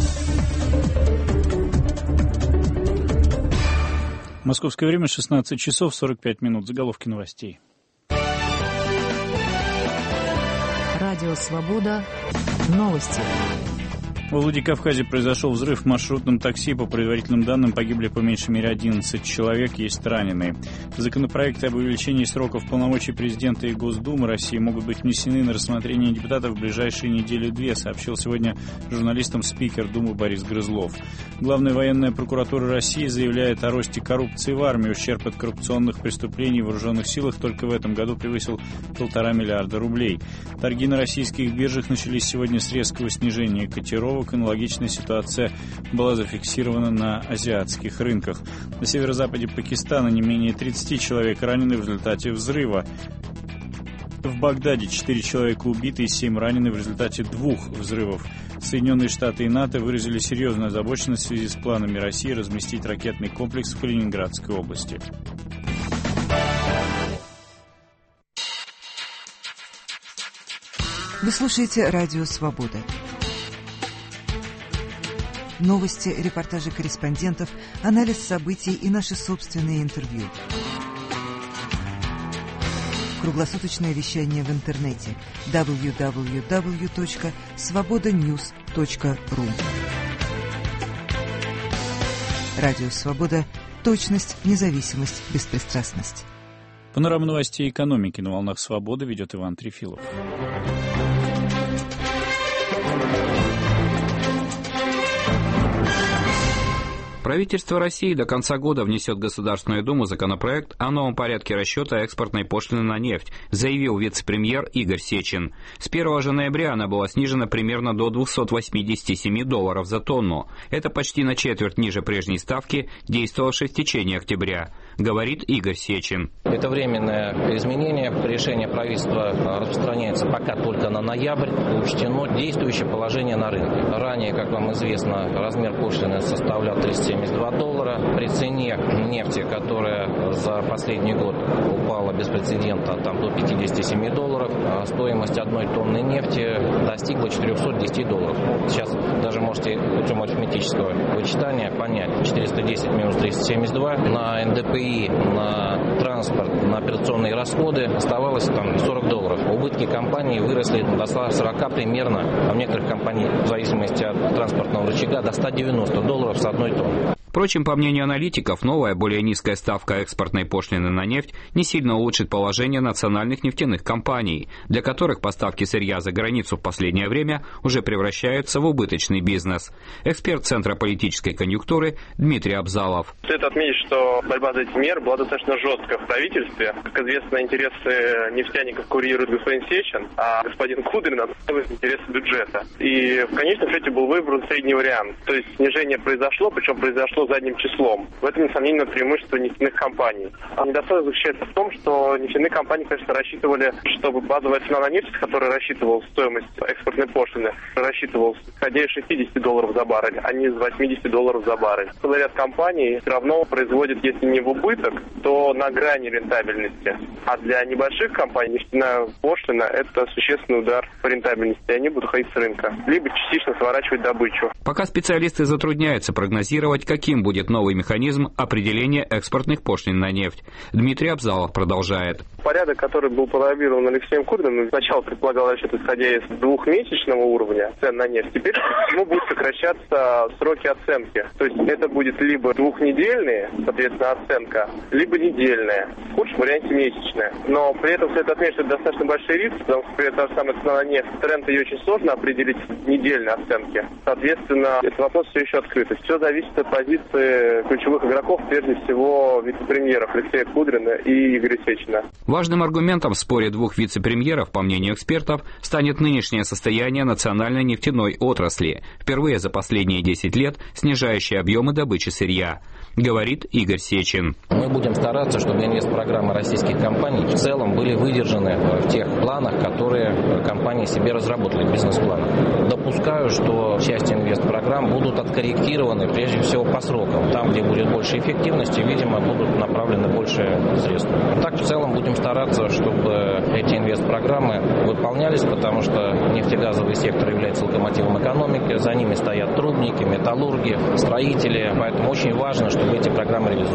Московское время 16 часов 45 минут. Заголовки новостей. Радио «Свобода». Новости. Во Владикавказе произошел взрыв в маршрутном такси. По предварительным данным, погибли по меньшей мере 11 человек, есть раненые. Законопроекты об увеличении сроков полномочий президента и Госдумы России могут быть внесены на рассмотрение депутатов в ближайшие недели-две, сообщил сегодня журналистам спикер Думы Борис Грызлов. Главная военная прокуратура России заявляет о росте коррупции в армии. Ущерб от коррупционных преступлений в вооруженных силах только в этом году превысил 1,5 миллиарда рублей. Торги на российских биржах начались сегодня с резкого снижения котировок. Аналогичная ситуация была зафиксирована на азиатских рынках. На северо-западе Пакистана не менее 30 человек ранены в результате взрыва. В Багдаде 4 человека убиты и 7 ранены в результате 2 взрывов. Соединенные Штаты и НАТО выразили серьезную озабоченность в связи с планами России разместить ракетный комплекс в Калининградской области. Вы слушаете «Радио Свобода». Новости, репортажи корреспондентов, анализ событий и наши собственные интервью. Круглосуточное вещание в интернете www.svobodanews.ru. Радио Свобода. Точность, независимость, беспристрастность. Панораму новостей экономики на волнах Свободы ведет Иван Трефилов. Правительство России до конца года внесет в Государственную Думу законопроект о новом порядке расчета экспортной пошлины на нефть, заявил вице-премьер Игорь Сечин. С 1 же ноября она была снижена примерно до $287 за тонну. Это почти на четверть ниже прежней ставки, действовавшей в течение октября, говорит Игорь Сечин. Это временное изменение. Решение правительства распространяется пока только на ноябрь. Учтено действующее положение на рынке. Ранее, как вам известно, размер пошлины составлял $372. При цене нефти, которая за последний год упала без прецедента до $57, стоимость одной тонны нефти достигла $410. Сейчас даже можете путем арифметического вычитания понять. 410 минус 372 на НДПИ, на транспорт, на операционные расходы оставалось $40. Убытки компании выросли до 140 примерно, а в некоторых компаниях в зависимости от транспортного рычага до $190 с одной тонны. Впрочем, по мнению аналитиков, новая, более низкая ставка экспортной пошлины на нефть не сильно улучшит положение национальных нефтяных компаний, для которых поставки сырья за границу в последнее время уже превращаются в убыточный бизнес. Эксперт Центра политической конъюнктуры Дмитрий Абзалов. Стоит отметить, что борьба за эти меры была достаточно жесткая в правительстве. Как известно, интересы нефтяников курирует господин Сечин, а господин Кудрин отстаивает интересы бюджета. И в конечном счете был выбран средний вариант. То есть снижение произошло, причем произошло задним числом. В этом, несомненно, преимущество нефтяных компаний. А недостаток заключается в том, что нефтяные компании, конечно, рассчитывали, чтобы базовая цена на нефть, которая рассчитывалась стоимость экспортной пошлины, рассчитывалась исходя из $60 за баррель, а не из $80 за баррель. Целый ряд компаний все равно производит, если не в убыток, то на грани рентабельности. А для небольших компаний нефтяная пошлина – это существенный удар по рентабельности. Они будут ходить с рынка, либо частично сворачивать добычу. Пока специалисты затрудняются прогнозировать, каким будет новый механизм определения экспортных пошлин на нефть. Дмитрий Абзалов продолжает. Порядок, который был пролоббирован Алексеем Куриным, сначала предполагал расчет, исходя из двухмесячного уровня цен на нефть. Теперь ему будут сокращаться сроки оценки. То есть это будет либо двухнедельные, соответственно, оценка, либо недельная. В худшем варианте месячная. Но при этом следует отметить, что это достаточно большой риск, потому что при этом та же самая цена на нефть, тренд ее очень сложно определить в недельной оценке. Соответственно, этот вопрос все еще открыт. Все зависит от позиции ключевых игроков, прежде всего вице-премьеров Алексея Кудрина и Игоря Сечина. Важным аргументом в споре двух вице-премьеров, по мнению экспертов, станет нынешнее состояние национальной нефтяной отрасли, впервые за последние 10 лет снижающее объемы добычи сырья, говорит Игорь Сечин. Мы будем стараться, чтобы инвестпрограммы российских компаний в целом были выдержаны в тех планах, которые компании себе разработали, бизнес-планах. Допускаю, что часть инвестпрограмм будут откорректированы прежде всего по срокам. Там, где будет больше эффективности, видимо, будут направлены больше средств. Так, в целом, будем стараться, чтобы эти инвестпрограммы выполнялись, потому что нефтегазовый сектор является локомотивом экономики, за ними стоят трубники, металлурги, строители, поэтому очень важно, чтобы эти программы реализовывались.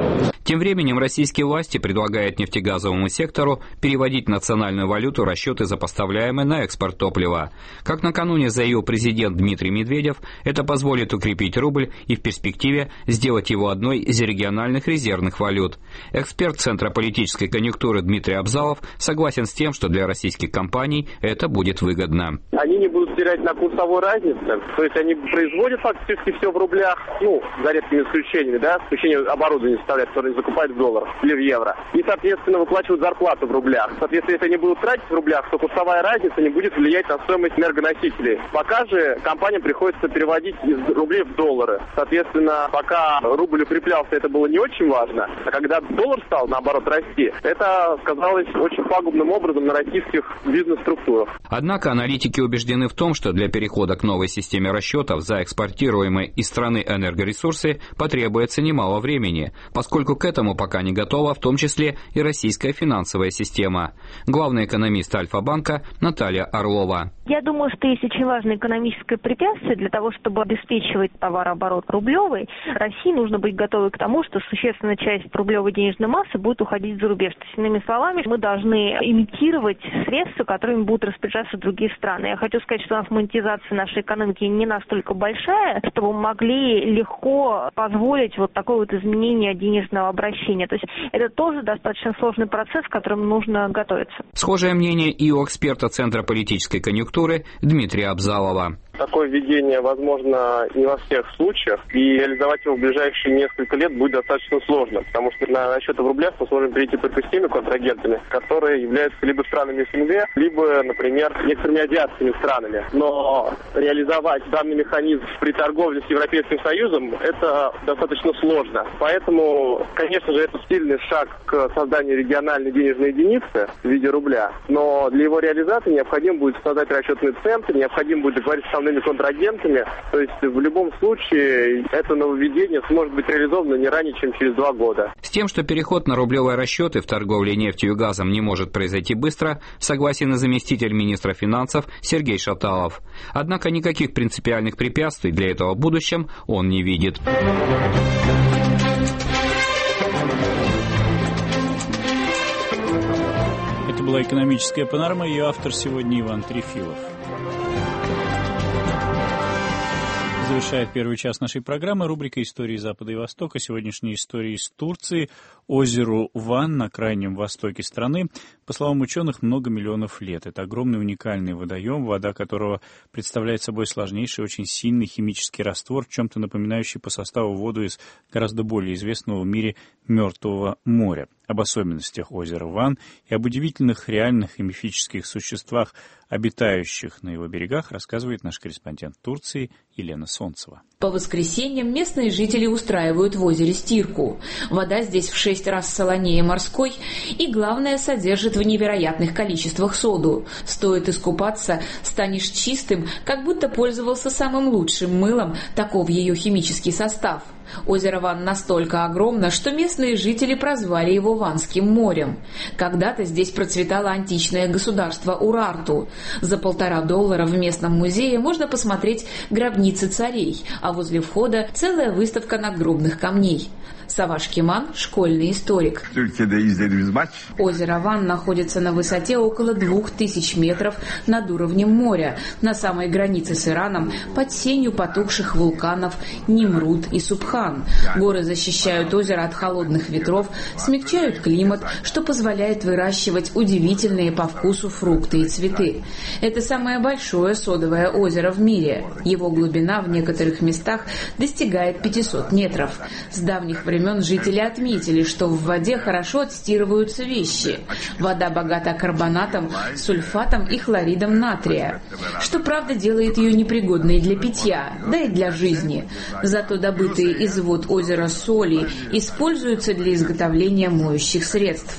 Тем временем российские власти предлагают нефтегазовому сектору переводить в национальную валюту расчеты за поставляемое на экспорт топлива. Как накануне заявил президент Дмитрий Медведев, это позволит укрепить рубль и в перспективе сделать его одной из региональных резервных валют. Эксперт Центра политической конъюнктуры Дмитрий Абзалов согласен с тем, что для российских компаний это будет выгодно. Они не будут терять на курсовой разнице, то есть они производят фактически все в рублях, за редкими исключениями, исключение оборудования составляет, которое закупают в долларах или в евро, и, соответственно, выплачивают зарплату в рублях. Соответственно, если они будут тратить в рублях, то курсовая разница не будет влиять на стоимость энергоносителей. Пока же компаниям приходится переводить из рублей в доллары. Соответственно, пока рубль укреплялся, это было не очень важно, а когда доллар стал, наоборот, расти, это сказалось очень пагубным образом на российских бизнес-структурах. Однако аналитики убеждены в том, что для перехода к новой системе расчетов за экспортируемые из страны энергоресурсы потребуется немало времени, поскольку к этому пока не готова, в том числе и российская финансовая система. Главный экономист Альфа-банка Наталья Орлова. Я думаю, что есть очень важное экономическое препятствие для того, чтобы обеспечивать товарооборот рублевый. России нужно быть готовой к тому, что существенная часть рублевой денежной массы будет уходить за рубеж. То есть, иными словами, мы должны имитировать средства, которыми будут распоряжаться другие страны. Я хочу сказать, что у нас монетизация нашей экономики не настолько большая, чтобы мы могли легко позволить вот такое вот изменение денежного обращения. То есть это тоже достаточно сложный процесс, к которому нужно готовиться. Схожее мнение и у эксперта Центра политической конъюнктуры Дмитрия Абзалова. Такое введение возможно не во всех случаях, и реализовать его в ближайшие несколько лет будет достаточно сложно, потому что на расчеты в рублях мы сможем перейти только с теми контрагентами, которые являются либо странами СНГ, либо, например, некоторыми азиатскими странами. Но реализовать данный механизм при торговле с Европейским Союзом – это достаточно сложно. Поэтому, конечно же, это сильный шаг к созданию региональной денежной единицы в виде рубля, но для его реализации необходимо будет создать расчетный центр, необходимо будет договориться с контрагентами, то есть в любом случае это нововведение сможет быть реализовано не ранее, чем через 2 года. С тем, что переход на рублевые расчеты в торговле нефтью и газом не может произойти быстро, согласен и заместитель министра финансов Сергей Шаталов. Однако никаких принципиальных препятствий для этого в будущем он не видит. Это была экономическая панорама, ее автор сегодня Иван Трефилов. Завершает первый час нашей программы рубрика «Истории Запада и Востока». Сегодняшняя история из Турции. Озеру Ван на крайнем востоке страны, по словам ученых, много миллионов лет. Это огромный уникальный водоем, вода которого представляет собой сложнейший, очень сильный химический раствор, чем-то напоминающий по составу воду из гораздо более известного в мире Мертвого моря. Об особенностях озера Ван и об удивительных реальных и мифических существах, обитающих на его берегах, рассказывает наш корреспондент Турции Елена Солнцева. По воскресеньям местные жители устраивают в озере стирку. Вода здесь в 6 раз солонее морской и, главное, содержит в невероятных количествах соду. Стоит искупаться, станешь чистым, как будто пользовался самым лучшим мылом, таков ее химический состав. Озеро Ван настолько огромно, что местные жители прозвали его Ванским морем. Когда-то здесь процветало античное государство Урарту. За $1,5 в местном музее можно посмотреть гробницы царей, а возле входа целая выставка надгробных камней. Саваш Киман – школьный историк. Озеро Ван находится на высоте около 2000 метров над уровнем моря, на самой границе с Ираном, под сенью потухших вулканов Нимрут и Субхан. Горы защищают озеро от холодных ветров, смягчают климат, что позволяет выращивать удивительные по вкусу фрукты и цветы. Это самое большое содовое озеро в мире. Его глубина в некоторых местах достигает 500 метров. С давних времен жители отметили, что в воде хорошо отстирываются вещи. Вода богата карбонатом, сульфатом и хлоридом натрия, что, правда, делает ее непригодной для питья, да и для жизни. Зато добытые из вод озера соли используются для изготовления моющих средств.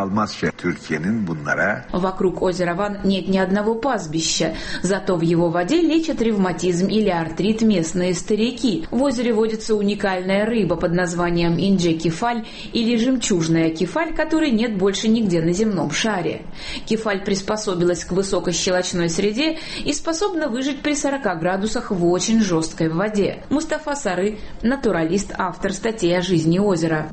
Вокруг озера Ван нет ни одного пастбища, зато в его воде лечат ревматизм или артрит местные старики. В озере водится уникальная рыба под названием названием Инджи-Кефаль или жемчужная кефаль, которой нет больше нигде на земном шаре. Кефаль приспособилась к высокощелочной среде и способна выжить при 40 градусах в очень жесткой воде. Мустафа Сары – натуралист, автор статей о жизни озера.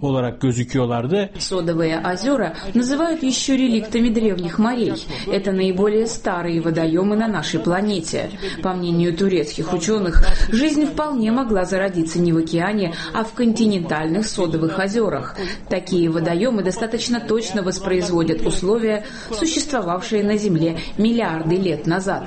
Содовые озера называют еще реликтами древних морей. Это наиболее старые водоемы на нашей планете. По мнению турецких ученых, жизнь вполне могла зародиться не в океане, а в континентальных содовых озерах. Такие водоемы достаточно точно воспроизводят условия, существовавшие на Земле миллиарды лет назад.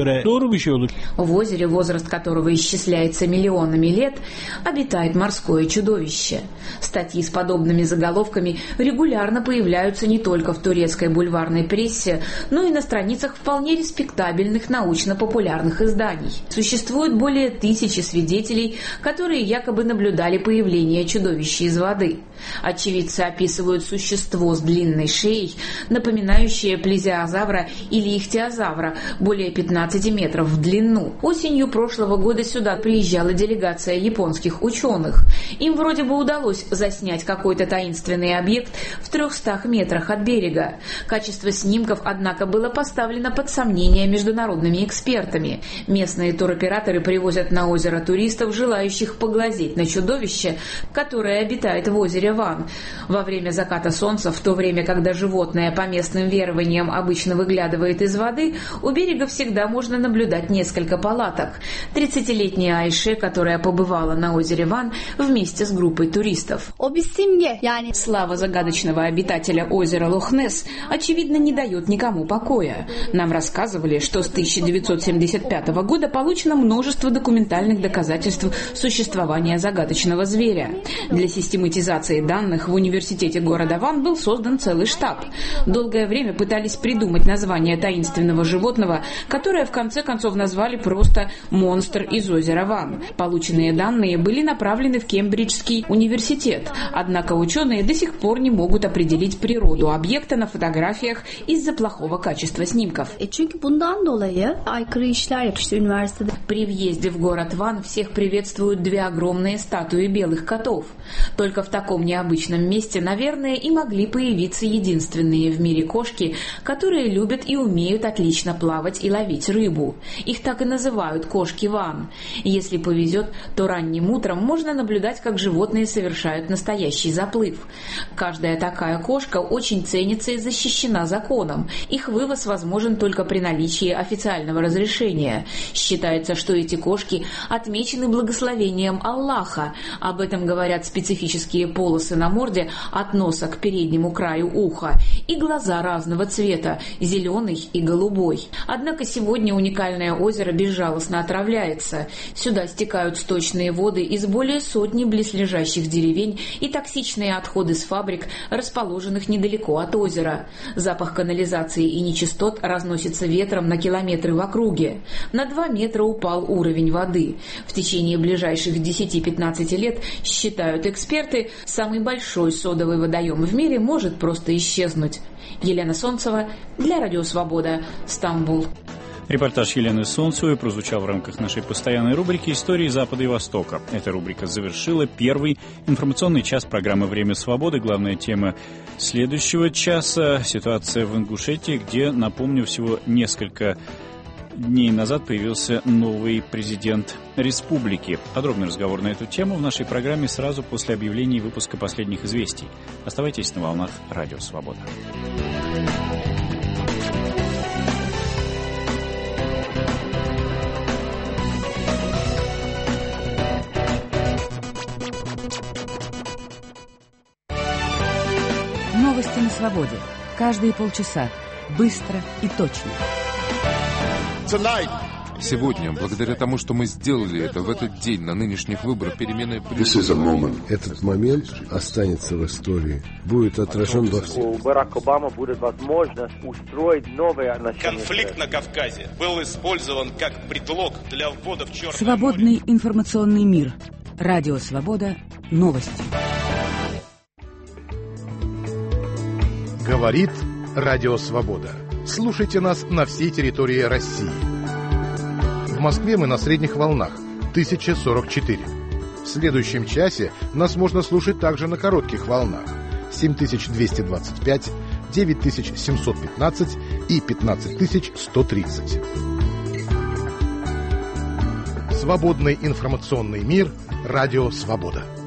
В озере, возраст которого исчисляется миллионами лет, обитает морское чудовище. Статьи с подобными заголовками регулярно появляются не только в турецкой бульварной прессе, но и на страницах вполне респектабельных научно-популярных изданий. Существует более 1000 свидетелей, которые якобы наблюдали появление чудовища из воды. Очевидцы описывают существо с длинной шеей, напоминающее плезиозавра или ихтиозавра, более 15 метров в длину. Осенью прошлого года сюда приезжала делегация японских ученых. Им вроде бы удалось заснять какой-то таинственный объект в 300 метрах от берега. Качество снимков, однако, было поставлено под сомнение международными экспертами. Местные туроператоры привозят на озеро туристов, желающих поглазеть на чудовище, которое обитает в озере Ван. Во время заката солнца, в то время, когда животное по местным верованиям обычно выглядывает из воды, у берега всегда можно наблюдать несколько палаток. 30-летняя Айше, которая побывала на озере Ван вместе с группой туристов. Слава загадочного обитателя озера Лох-Несс, очевидно, не дает никому покоя. Нам рассказывали, что с 1975 года получено множество документальных доказательств существования загадочного зверя. Для систематизации данных в университете города Ван был создан целый штаб. Долгое время пытались придумать название таинственного животного, которое в конце концов назвали просто «монстр из озера Ван». Полученные данные были направлены в Кембриджский университет, однако ученые до сих пор не могут определить природу объекта на фотографиях из-за плохого качества снимков. При въезде в город Ван всех приветствуют 2 огромные статуи белых котов. Только в таком необычном месте, наверное, и могли появиться единственные в мире кошки, которые любят и умеют отлично плавать и ловить рыбу. Их так и называют кошки Ван. Если повезет, то ранним утром можно наблюдать, как животные совершают настоящий заплыв. Каждая такая кошка очень ценится и защищена законом. Их вывоз возможен только при наличии официального разрешения. Считается, что эти кошки отмечены благословением Аллаха. Об этом говорят специфические полосы на морде от носа к переднему краю уха и глаза разного цвета – зеленый и голубой. Однако сегодня уникальное озеро безжалостно отравляется. Сюда стекают сточные воды из более сотни близлежащих деревень и токсичные отходы с фабрик, расположенных недалеко от озера. Запах канализации и нечистот разносится ветром на километры в округе. На 2 метра упал уровень воды. В течение ближайших 10-15 лет, считают эксперты, самый большой содовый водоем в мире может просто исчезнуть. Елена Солнцева для Радио Свобода, Стамбул. Репортаж Елены Солнцевой прозвучал в рамках нашей постоянной рубрики «Истории Запада и Востока». Эта рубрика завершила первый информационный час программы «Время свободы». Главная тема следующего часа – ситуация в Ингушетии, где, напомню, всего несколько дней назад появился новый президент республики. Подробный разговор на эту тему в нашей программе сразу после объявления выпуска последних известий. Оставайтесь на волнах Радио Свобода. Новости на свободе. Каждые полчаса. Быстро и точно. Сегодня, благодаря тому, что мы сделали это в этот день, на нынешних выборах, перемены... Этот момент останется в истории, будет отражен во всем. У Барака Обамы будет возможность устроить новое отношение. Конфликт на Кавказе был использован как предлог для ввода в Черное Свободный море. информационный мир. Радио Свобода. Новости. Говорит Радио Свобода. Слушайте нас на всей территории России. В Москве мы на средних волнах 1044. В следующем часе нас можно слушать также на коротких волнах 7225, 9715 и 15130. Свободный информационный мир. Радио «Свобода».